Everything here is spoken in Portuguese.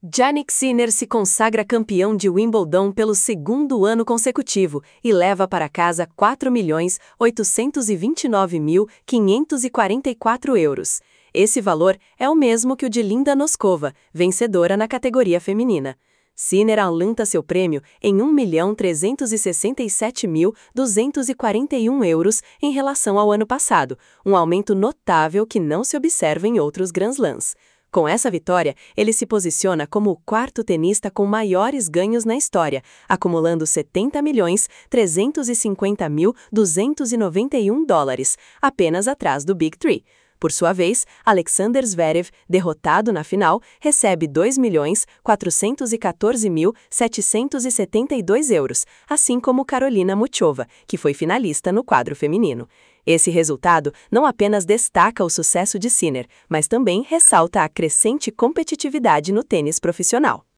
Jannik Sinner se consagra campeão de Wimbledon pelo segundo ano consecutivo e leva para casa 4.829.544 euros. Esse valor é o mesmo que o de Linda Noskova, vencedora na categoria feminina. Sinner alanta seu prêmio em 1.367.241 euros em relação ao ano passado, um aumento notável que não se observa em outros Grand Slams. Com essa vitória, ele se posiciona como o quarto tenista com maiores ganhos na história, acumulando 70.350.291 dólares, apenas atrás do Big Three. Por sua vez, Alexander Zverev, derrotado na final, recebe 2.414.772 euros, assim como Karolina Muchova, que foi finalista no quadro feminino. Esse resultado não apenas destaca o sucesso de Sinner, mas também ressalta a crescente competitividade no tênis profissional.